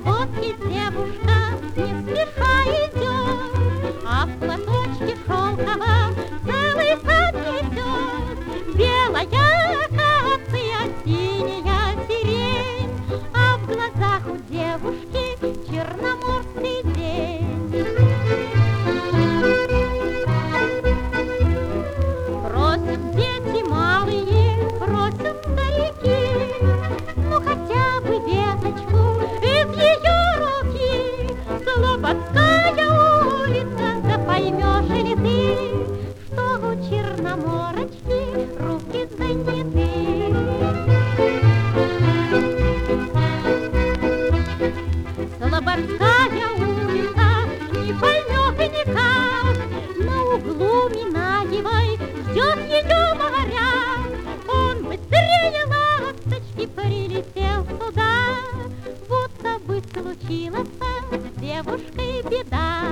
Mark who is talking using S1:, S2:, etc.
S1: работке девушка не спеша идет, а в платочке шелковом целый сад несет. Белая акация, синяя сирень, а в глазах у девушки черноморский день. Просят дети малые, просят старики, ну хотя бы веточку из ее руки. Слободская улица, да поймешь ли ты, что у черноморочки руки заняты. Слободская улица, не поймет никак, на углу Минаевой ждет ее моряк. Он быстрее ласточки прилетел сюда, будто бы случилась с девушкой беда.